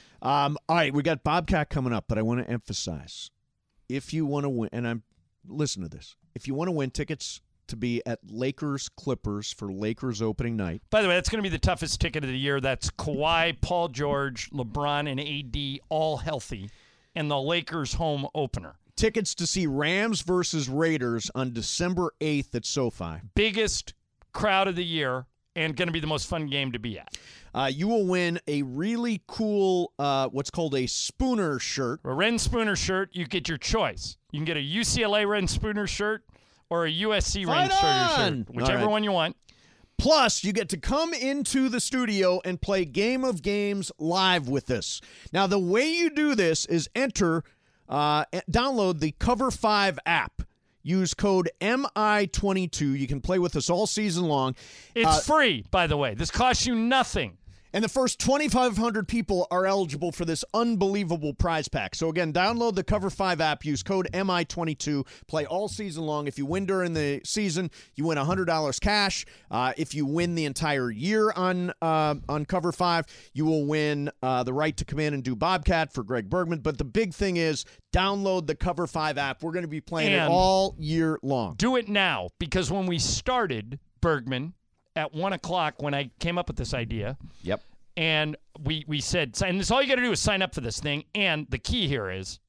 Um, all right, we got Bobcat coming up, but I want to emphasize, if you want to win, and I'm listen to this, if you want to win tickets to be at Lakers Clippers for Lakers opening night, By the way, that's going to be the toughest ticket of the year. That's Kawhi, Paul George, LeBron, and A D all healthy, and the Lakers home opener. tickets to see Rams versus Raiders on December eighth at SoFi. Biggest crowd of the year, and going to be the most fun game to be at. Uh, you will win a really cool, uh, what's called a Spooner shirt. A Ren Spooner shirt, you get your choice. You can get a U C L A Ren Spooner shirt or a U S C Ren Fight Spooner on! shirt, whichever All right. one you want. Plus, you get to come into the studio and play Game of Games live with us. Now, the way you do this is enter, uh, download the Cover five app. Use code M I twenty-two. You can play with us all season long. It's Uh, free, by the way. This costs you nothing. And the first twenty-five hundred people are eligible for this unbelievable prize pack. So again, download the Cover five app, use code M I twenty-two, play all season long. If you win during the season, you win one hundred dollars cash. Uh, if you win the entire year on uh, on Cover five, you will win uh, the right to come in and do Bobcat for Greg Bergman. But the big thing is download the Cover five app. We're going to be playing it And all year long. Do it now, because when we started Bergman at one o'clock, when I came up with this idea, Yep. and we we said, and this all you got to do is sign up for this thing. And the key here is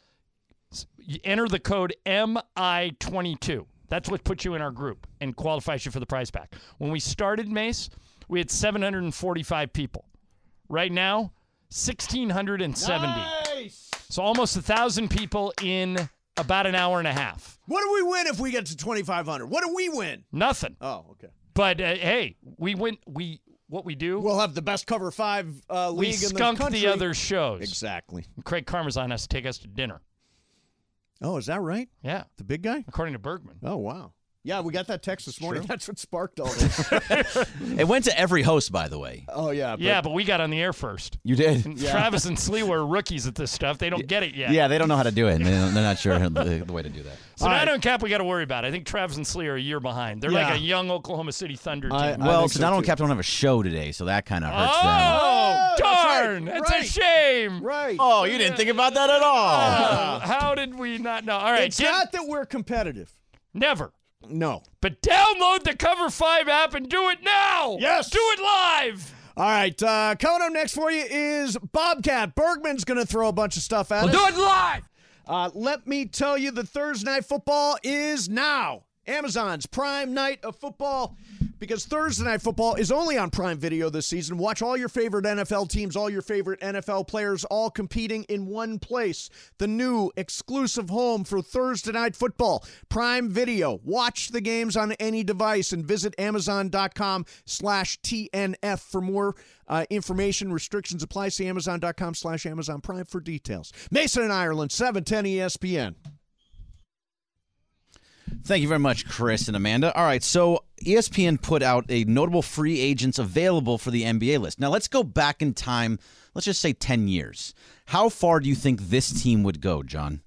you enter the code M I twenty-two. That's what puts you in our group and qualifies you for the prize pack. When we started Mace, we had seven hundred forty-five people. Right now, one thousand six hundred seventy. Nice! So almost one thousand people in about an hour and a half. What do we win if we get to twenty-five hundred? What do we win? Nothing. Oh, okay. But uh, hey, we went. We what we do? We'll have the best Cover five uh, we league in the skunk country. the other shows. Exactly. Craig Karmazon has to take us to dinner. Oh, is that right? Yeah, The big guy? according to Bergman. Oh, wow. Yeah, we got that text this morning. True. That's what sparked all this. It went to every host, by the way. Oh, yeah. But yeah, but we got on the air first. You did? Yeah. Travis and Slee were rookies at this stuff. They don't get it yet. Yeah, they don't know how to do it. They're not sure the, the way to do that. So now right. Not on Cap, we got to worry about it. I think Travis and Slee are a year behind. They're yeah. like a young Oklahoma City Thunder team. I, I well, so not on Cap don't have a show today, so that kind of hurts oh, them. Oh, darn. That's, right. that's right. a shame. Right. Oh, you didn't think about that at all. Uh, how did we not know? All right. It's get, not that we're competitive. Never. No. But download the Cover five app and do it now. Yes. Do it live. All right. Uh, coming up next for you is Bobcat. Bergman's going to throw a bunch of stuff at we'll us. Do it live. Uh, let me tell you, the Thursday Night Football is now. Amazon's Prime Night of Football, because Thursday Night Football is only on Prime Video this season. Watch all your favorite N F L teams, all your favorite N F L players, all competing in one place. The new exclusive home for Thursday Night Football, Prime Video. Watch the games on any device and visit amazon.com slash TNF for more uh, information. Restrictions apply. See amazon.com slash Amazon Prime for details. Mason and Ireland, seven ten E S P N. Thank you very much, Chris and Amanda. All right, so E S P N put out a notable free agents available for the N B A list. Now, let's go back in time. Let's just say ten years. How far do you think this team would go, John?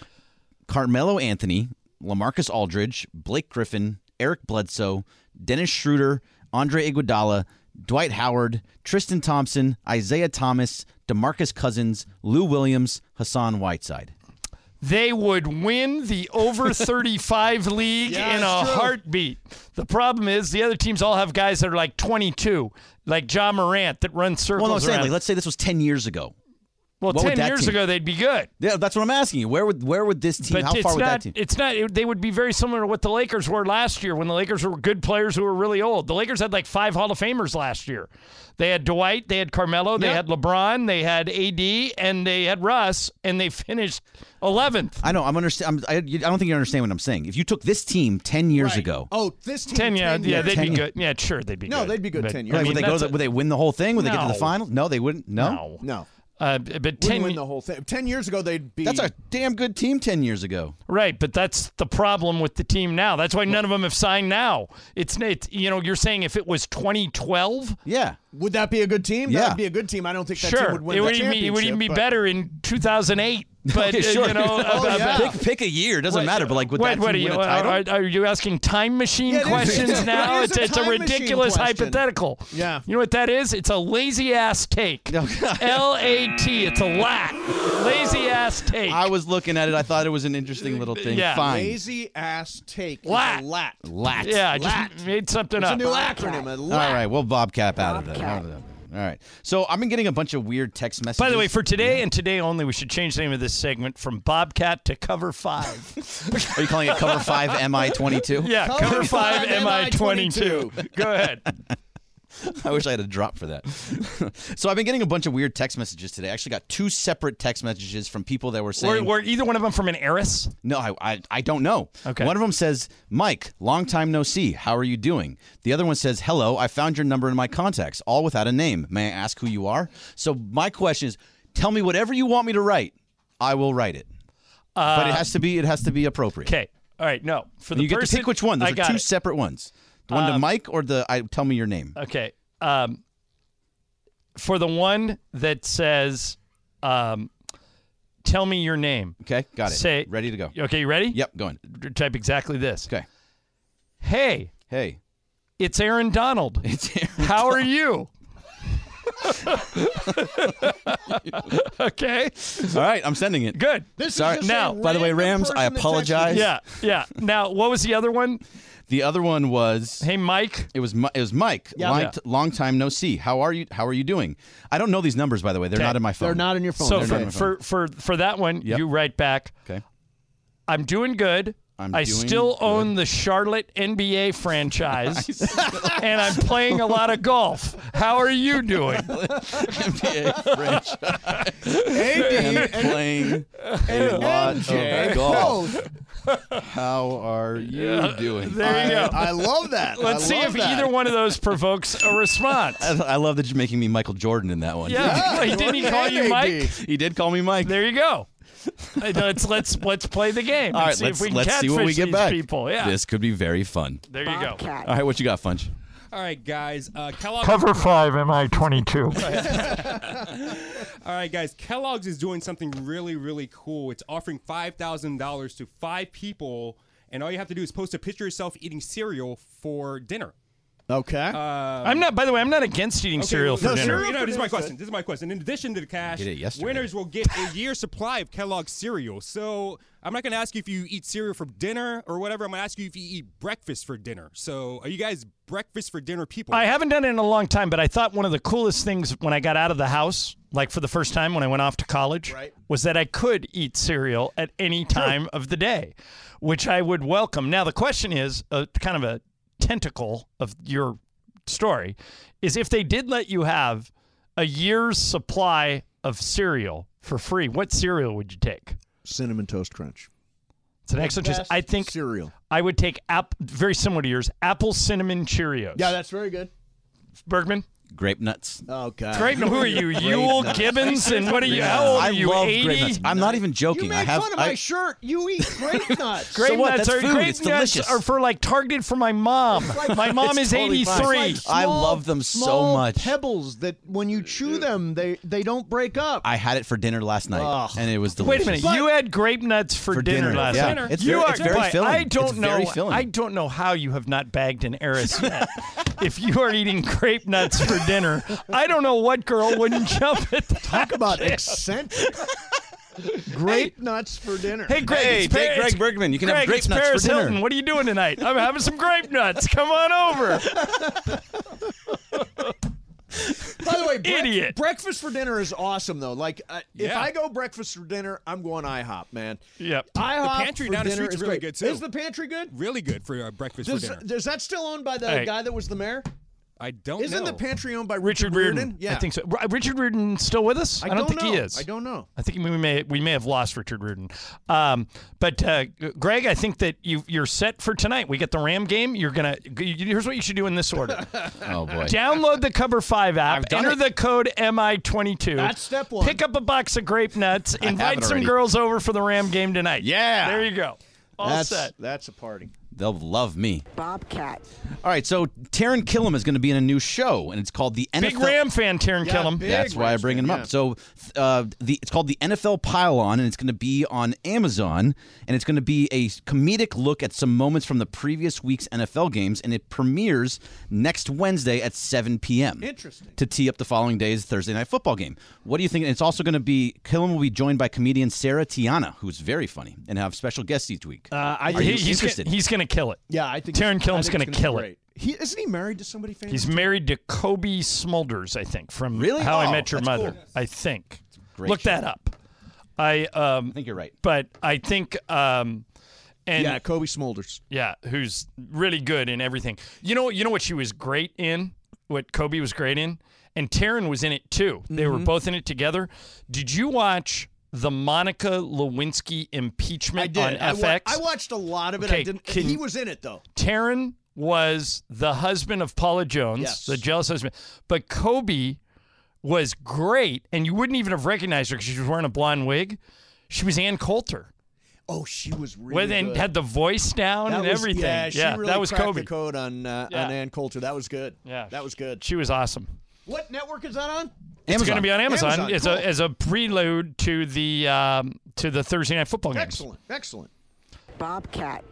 Carmelo Anthony, LaMarcus Aldridge, Blake Griffin, Eric Bledsoe, Dennis Schroeder, Andre Iguodala, Dwight Howard, Tristan Thompson, Isaiah Thomas, DeMarcus Cousins, Lou Williams, Hassan Whiteside. They would win the over thirty-five league yeah, in a true. heartbeat. The problem is the other teams all have guys that are like twenty-two, like Ja Morant that run circles well, no, I'm saying, around. like, let's say this was ten years ago. Well, what ten years team? ago they'd be good. Yeah, that's what I'm asking you. Where would where would this team? But how it's far would not, that team? It's not. It, they would be very similar to what the Lakers were last year when the Lakers were good players who were really old. The Lakers had like five Hall of Famers last year. They had Dwight, they had Carmelo, they yep. had LeBron, they had A D, and they had Russ, and they finished eleventh. I know. I'm understand. I'm, I, I don't think you understand what I'm saying. If you took this team ten years right. ago, oh, this team ten, yeah, ten yeah, years. they'd ten be years. good. Yeah, sure, they'd be no, good. they'd be good but, ten years. Right, I mean, would they go? a, Would they win the whole thing? Would no. they get to the final? No, they wouldn't. No, no. no. Uh, but Wouldn't ten win the whole thing. Ten years ago, they'd be. That's a damn good team. Ten years ago, right? But that's the problem with the team now. That's why none of them have signed now. It's, it's you know, you're saying if it was twenty twelve, yeah, would that be a good team? Yeah, that would be a good team. I don't think that sure. team would win it the would championship. Even, it would even be but... better in two thousand eight. But okay, sure. uh, you know, oh, uh, yeah. pick, pick a year. Doesn't what, matter. But like, would what, that what team are win you, a title? Are, are you asking time machine yeah, questions it is, now? it is it's a it's a time ridiculous question. hypothetical. Yeah. You know what that is? It's a lazy ass take. L A T. It's a lat. Lazy ass take. I was looking at it. I thought it was an interesting little thing. Yeah. Fine. Lazy ass take. Lat. Lat. Lat. Yeah, I Lat. just made something It's up. a new acronym. A lat. All right, we'll Bobcat out of that. All right. So I've been getting a bunch of weird text messages. By the way, for today and today only, we should change the name of this segment from Bobcat to Cover five. Are you calling it Cover five M I twenty-two? Yeah, Cover, Cover five M I twenty-two. Go ahead. I wish I had a drop for that. So I've been getting a bunch of weird text messages today. I actually got two separate text messages from people that were saying... Were, were either one of them from an heiress? No, I, I I don't know. Okay. One of them says, Mike, long time no see. How are you doing? The other one says, hello, I found your number in my contacts, all without a name. May I ask who you are? So my question is, tell me whatever you want me to write. I will write it. Uh, but it has to be it has to be appropriate. Okay. All right. No. For the you get person, to pick which one. Those I are got two it. separate ones. The one um, to Mike or the I tell me your name. Okay. Um, for the one that says, um, tell me your name. Okay, got it. Say, ready to go. Okay, you ready? Yep, going. Type exactly this. Okay. Hey. Hey. It's Aaron Donald. It's Aaron How Donald. are you? Okay. All right, I'm sending it. Good. This Sorry. is just Now, a by the way, random Rams, person I that texted apologize. you. Yeah, yeah. Now, what was the other one? The other one was Hey, Mike. It was Mi- it was Mike. Yeah. long, Yeah. t- long time no see. How are you? How are you doing? I don't know these numbers, by the way. They're Okay. not in my phone. They're not in your phone. So They're for, not in my for, for, for that one, Yep. you write back, Okay. I'm doing good. I'm I doing still good. own the Charlotte N B A franchise, and I'm playing a lot of golf. How are you doing? N B A franchise. A D and playing a lot J. of golf. How are you Yeah, doing? there you go. I love that. Let's I see love if that. either one of those provokes a response. I, I love that you're making me Michael Jordan in that one. Yeah, Yeah, Wait, didn't he call you maybe. Mike? He did call me Mike. There you go. let's let's let's play the game. All and right, see let's if we can let's see what we catfish get these back. People. Yeah. This could be very fun. There you go. All right, what you got, Funch? All right, guys. Uh, Kellogg. Cover five, M I twenty-two. All right, guys. Kellogg's is doing something really, really cool. It's offering five thousand dollars to five people, and all you have to do is post a picture of yourself eating cereal for dinner. Okay. Um, I'm not. By the way, I'm not against eating Okay, cereal well, for no, dinner. cereal- no, this is my question. This is my question. In addition to the cash, Get it yesterday. winners will get a year's supply of Kellogg's cereal. So I'm not going to ask you if you eat cereal for dinner or whatever. I'm going to ask you if you eat breakfast for dinner. So are you guys breakfast for dinner people? I haven't done it in a long time, but I thought one of the coolest things when I got out of the house, like for the first time when I went off to college, Right. was that I could eat cereal at any time of the day, which I would welcome. Now, the question is uh, kind of a tentacle of your story is if they did let you have a year's supply of cereal for free, what cereal would you take? Cinnamon Toast Crunch. It's an excellent choice. Best I think cereal. I would take app very similar to yours, apple cinnamon Cheerios. Yeah, that's very good. Bergman. Grape nuts. Oh God. Grape. Who are you, Yule nuts. Gibbons? And what are you? How old I are you? love eighty? grape nuts. I'm not even joking. You make I have. fun of I, my shirt. You eat grape nuts. Grape So what? nuts That's are food. grape It's nuts delicious. are for like targeted for my mom. My mom It's is totally fine. eighty-three. It's like I small- love them so small much. Pebbles that when you chew them, they they don't break up. I had it for dinner last night, Ugh. and it was Wait delicious. a minute. But- you had grape nuts for, For dinner, dinner, last yeah. night. It's you very- are, it's very boy, filling. I don't It's know. very filling. I don't know how you have not bagged an heiress yet. If you are eating grape nuts for dinner, I don't know what girl wouldn't jump at that. Talk about eccentric. Grape nuts for dinner. Hey, Greg. Hey, it's take Par- Greg it's- Bergman. You can Greg, have grape it's nuts Paris for dinner. Hilton. What are you doing tonight? I'm having some grape nuts. Come on over. By the way, brec- Idiot. breakfast for dinner is awesome though. Like uh, if Yeah. I go breakfast for dinner, I'm going IHOP, man. Yep. IHOP pantry for down the dinner street's is really great. good, too. Is the pantry good? Really good for uh, breakfast Does, for dinner. does that still owned by the Hey. guy that was the mayor? I don't Isn't know. the pantry owned by Richard Richard Reardon. Yeah, I think so. R- Richard Reardon still with us? I, don't, think know. he is. I don't know. I think we may we may have lost Richard Reardon. Um, but uh, Greg, I think that you you're set for tonight. We get the Ram game. You're gonna. Here's what you should do in this order. Oh boy. Download the Cover Five app. I've done Enter it. the code M I twenty-two. That's step one. Pick up a box of grape nuts. have Invite it some already. girls over for the Ram game tonight. Yeah. There you go. All that's set. that's a party. They'll love me. Bobcat. All right, so Taron Killam is going to be in a new show, and it's called the N F L. Big Ram fan, Taron Yeah, Killam. big That's why I'm Rams bringing fan, him yeah. up. So, uh, the it's called the N F L Pile-On, and it's going to be on Amazon, and it's going to be a comedic look at some moments from the previous week's N F L games, and it premieres next Wednesday at seven p.m. Interesting. to tee up the following day's Thursday Night Football game. What do you think? And it's also going to be Killam will be joined by comedian Sarah Tiana, who's very funny, and have special guests each week. Uh, I Are think you He- he's interested? Gonna, he's going to kill it. yeah, I think Taron I Killam's think gonna it's kill be it. great. He isn't he married to somebody famous? He's married to Kobe Smulders, I think, from Really? How I Oh, Met Your that's Mother. cool. I think. Great Look show. that up. I um, I think you're right. but I think um, and yeah, yeah. Kobe Smulders. who's really good in everything. You know, you know what she was great in. What Kobe was great in, and Taron was in it too. They Mm-hmm. were both in it together. Did you watch the Monica Lewinsky impeachment I did. on I F wa- X? I watched a lot of it. Okay, I didn't. can- he was in it though. Taron was the husband of Paula Jones, Yes. the jealous husband. But Kobe was great, and you wouldn't even have recognized her because she was wearing a blonde wig. She was Ann Coulter. Oh, she was really Well, and good. had the voice down That and was- everything. Yeah, she really that was cracked Kobe. the code on uh, Yeah. on Ann Coulter. That was good. Yeah. that was good. She was awesome. What network is that on? It's Amazon. going to be on Amazon, Amazon, as cool. a as a prelude to the um, to the Thursday Night Football games. Excellent, excellent. Bobcat.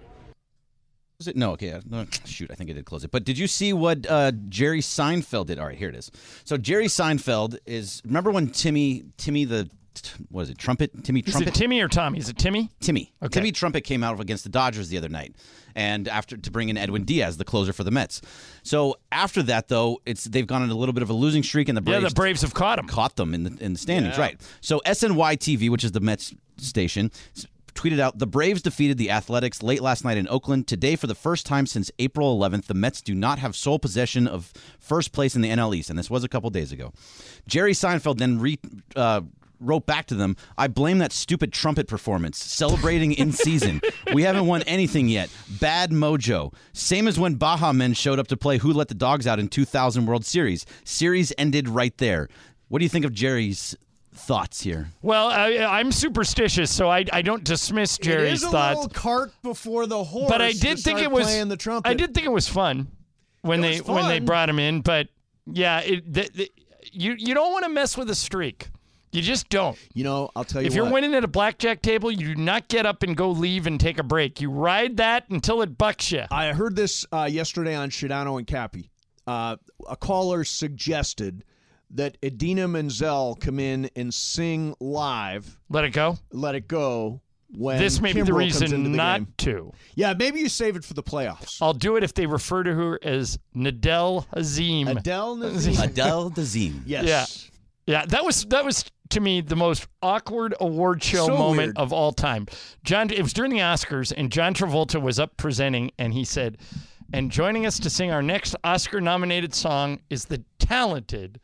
Was it? No, okay. uh, No, shoot, I think I did close it. But did you see what uh, Jerry Seinfeld did? All right, here it is. So Jerry Seinfeld is. Remember when Timmy, Timmy the, what is it? Trumpet, Timmy Is Trumpet. it Timmy or Tommy? Is it Timmy? Timmy. Okay. Timmy Trumpet came out against the Dodgers the other night, and after to bring in Edwin Diaz, the closer for the Mets. So after that, though, it's they've gone on a little bit of a losing streak, and the Yeah, Braves the Braves have caught him. caught them in the in the standings, right? So S N Y T V, which is the Mets station, s- tweeted out, the Braves defeated the Athletics late last night in Oakland. Today, for the first time since April eleventh, the Mets do not have sole possession of first place in the N L East, and this was a couple days ago. Jerry Seinfeld then re, uh, wrote back to them, I blame that stupid trumpet performance, celebrating in season. We haven't won anything yet. Bad mojo. Same as when Baha Men showed up to play Who Let the Dogs Out in two thousand World Series. Series ended right there. What do you think of Jerry's thoughts here? Well, I, I'm superstitious, so I, I don't dismiss Jerry's it is a thoughts. little cart before the horse. But I to did think start it was. playing the trumpet. I did think it was fun when It they was when they fun. brought him in. But yeah, it, the, the, you you don't want to mess with a streak. You just don't. You know, I'll tell you If what. you're winning at a blackjack table, you do not get up and go leave and take a break. You ride that until it bucks you. I heard this uh, yesterday on Shadano and Cappy. Uh, a caller suggested that Idina Menzel come in and sing live. Let it go. Let it go. When This may be the Kimbrel comes into reason the not game. to. Yeah, maybe you save it for the playoffs. I'll do it if they refer to her as Nadel Hazim. Adele Nazim. Adele Dazeem. Yes. Yeah. Yeah, that was that was to me the most awkward award show So moment weird. of all time. John, it was during the Oscars, and John Travolta was up presenting, and he said, "And joining us to sing our next Oscar-nominated song is the talented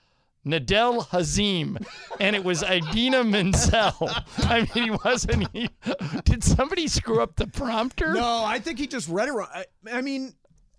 Nadel Hazim," and it was Idina Menzel. I mean, he wasn't. He, did somebody screw up the prompter? No, I think he just read it wrong. I, I mean,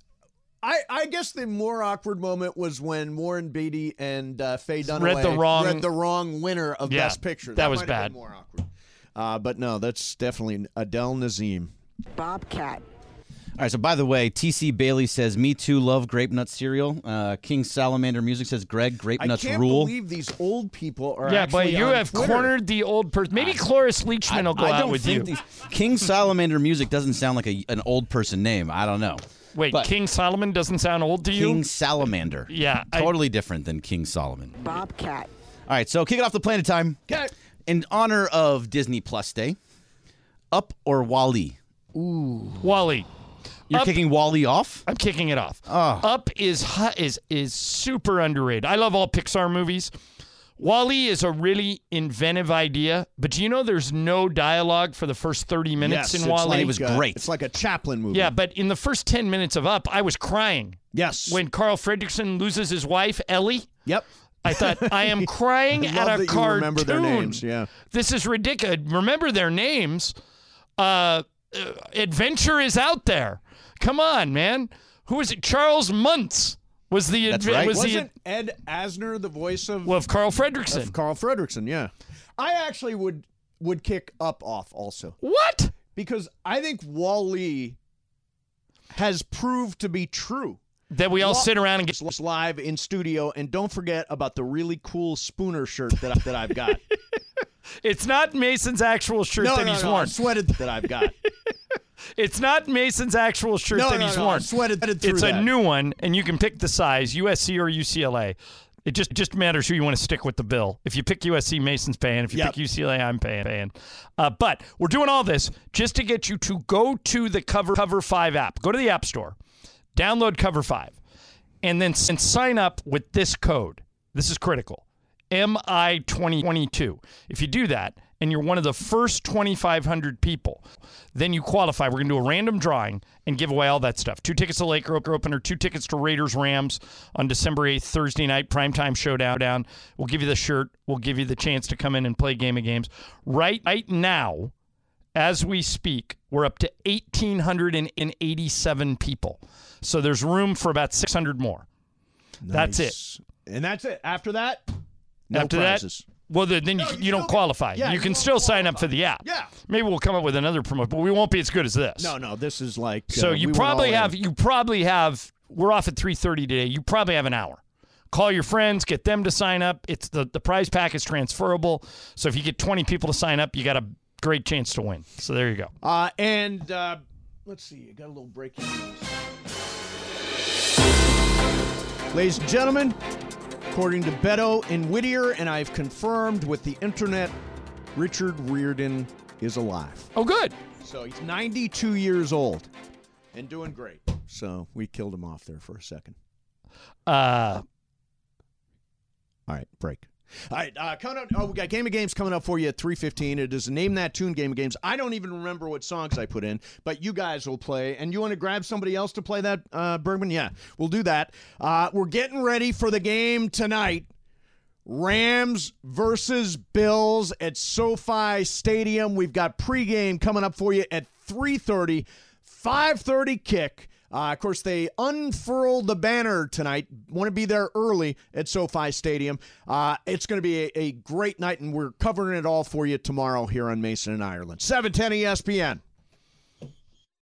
I I guess the more awkward moment was when Warren Beatty and uh, Faye Dunaway Read the wrong- read the wrong winner of Yeah, Best Picture. that was might have bad. been more awkward. Uh, but no, that's definitely Adele Nazim. Bobcat. All right, so by the way, T C Bailey says, me too, love grape nut cereal. Uh, King Salamander Music says, Greg, grape I nuts can't rule. believe these old people are Yeah, but actually you on have Twitter. cornered the old person. Maybe Cloris Leachman will go I out don't with think you. these- King Salamander Music doesn't sound like a, an old person name. I don't know. Wait, But King Solomon doesn't sound old to you? King Salamander. Yeah, I- Totally different than King Solomon. Bobcat. All right, so kick it off the Planet Time. Okay. In honor of Disney Plus Day, Up or Wall-E? Wall-E. You're Up- kicking Wall-E off? I'm kicking it off. Oh. Up is hu- is is super underrated. I love all Pixar movies. Wall-E is a really inventive idea, but do you know there's no dialogue for the first thirty minutes Yes, in it's Wall-E? like, It was uh, great. It's like a Chaplin movie. Yeah, but in the first ten minutes of Up, I was crying. Yes. When Carl Fredricksen loses his wife, Ellie. Yep. I thought, I am crying I at love a that you cartoon. remember their names, yeah. This is ridiculous. Remember their names. Uh, uh, adventure is out there. Come on, man. Who is it? Charles Muntz was the That's adve- right. was Wasn't the Ed Asner the voice of, well, of Carl Fredricksen. of Carl Fredricksen? Yeah. I actually would would kick Up off also What? because I think Wall-E has proved to be true. That we all Wa- sit around and get. It's live in studio, and don't forget about the really cool Spooner shirt that I, that I've got. It's not Mason's actual shirt no, that no, he's no, worn. sweated that I've got. It's not Mason's actual shirt No, that no, he's no, worn. sweated through It's that. a new one, and you can pick the size, U S C or U C L A. It just just matters who you want to stick with the bill. If you pick U S C, Mason's paying. If you Yep. pick U C L A, I'm paying. paying. Uh, but we're doing all this just to get you to go to the Cover Cover five app. Go to the App Store, download Cover five, and then s- and sign up with this code. This is critical. M I twenty twenty-two. If you do that, and you're one of the first twenty-five hundred people, then you qualify. We're going to do a random drawing and give away all that stuff. Two tickets to Laker opener, two tickets to Raiders Rams on December eighth, Thursday night, primetime showdown. We'll give you the shirt. We'll give you the chance to come in and play Game of Games. Right, right now, as we speak, we're up to one thousand eight hundred eighty-seven people. So there's room for about six hundred more. That's it. Nice. And that's it. After that, no After prizes. that, well, then then you, No, you, you don't still- qualify. yeah, you you can don't still sign up for the app. Yeah. Maybe we'll come up with another promote, but we won't be as good as this. No, no, this is like. So uh, you we went probably all in. have you probably have we're off at three thirty today. You probably have an hour. Call your friends, get them to sign up. It's the the prize pack is transferable. So if you get twenty people to sign up, you got a great chance to win. So there you go. Uh, and uh, let's see, I got a little breaking news. Ladies and gentlemen, according to Beto and Whittier, and I've confirmed with the internet, Richard Riordan is alive. Oh, good. So he's ninety-two years old and doing great. So we killed him off there for a second. Uh, All right, break. All right, uh, coming up, oh, we got Game of Games coming up for you at three fifteen. It is a Name That Tune Game of Games. I don't even remember what songs I put in, but you guys will play. And you want to grab somebody else to play that, uh, Bergman? Yeah, we'll do that. Uh, we're getting ready for the game tonight. Rams versus Bills at SoFi Stadium. We've got pregame coming up for you at three thirty, five thirty kick. Uh, of course, they unfurl the banner tonight. Want to be there early at SoFi Stadium. Uh, it's going to be a, a great night, and we're covering it all for you tomorrow here on Mason and Ireland. seven ten E S P N.